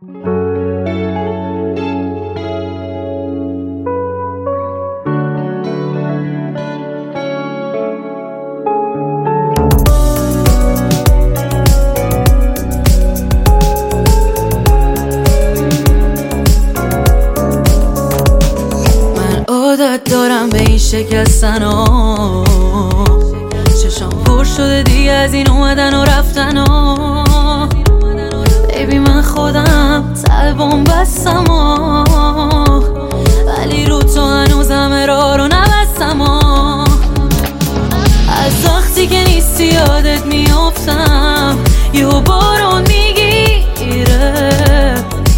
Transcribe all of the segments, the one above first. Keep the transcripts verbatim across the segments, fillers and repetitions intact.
عادت دارم به این شکستن ها، چشم پر شده دیگه از این اومدن و رفتن ها. بیبی من خودم طلبم بستم ها، ولی رو تو هنوزم ارار رو نبستم ها. از وقتی که نیستی یادت میافتم، یهو بارون میگیره،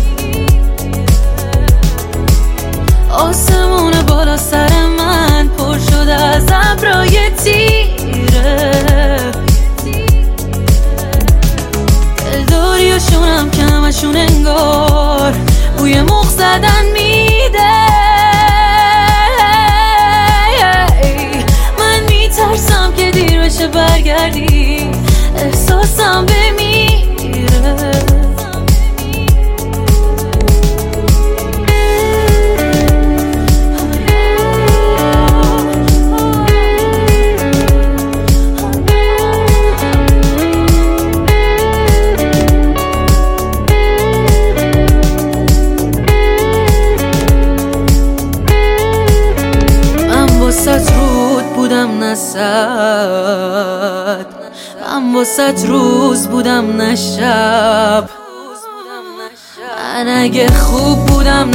آسمون بالا سر من پر شده از ابرای تیره. دلداری و شونم که همشون انگار بوی مخ زدن میده. من میترسم که دیر بشه برگردی، احساسم بمیره. واسه رود بودم نصد، من واسه روز بودم نشب. من اگه خوب بودم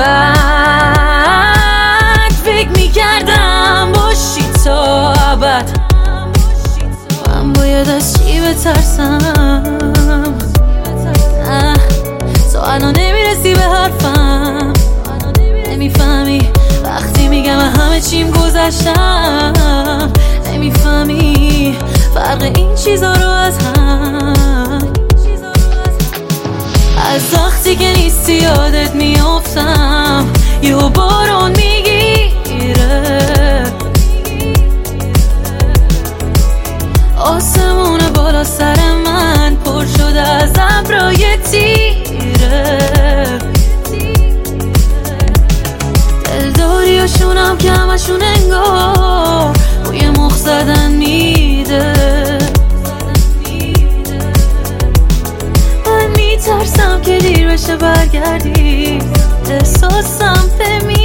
نبد، فکر میکردم باشی تا ابد. من باید از چی بترسم؟ تو الان نمیرسی به حرفم، نمیفهمی وقتی میگم همه چیم گذشتم. نمیفهمی فرق این چیزا رو از هم. از وقتی که نیستی یادت میافتم، یهو بارون میگیره، آسمون بالا سر من پر شده از ابرای تیره. دلداری و شونم که همشون انگار بوی مخ زدن میده. من میترسم که دیر بشه برگردی، احساسم بمیره.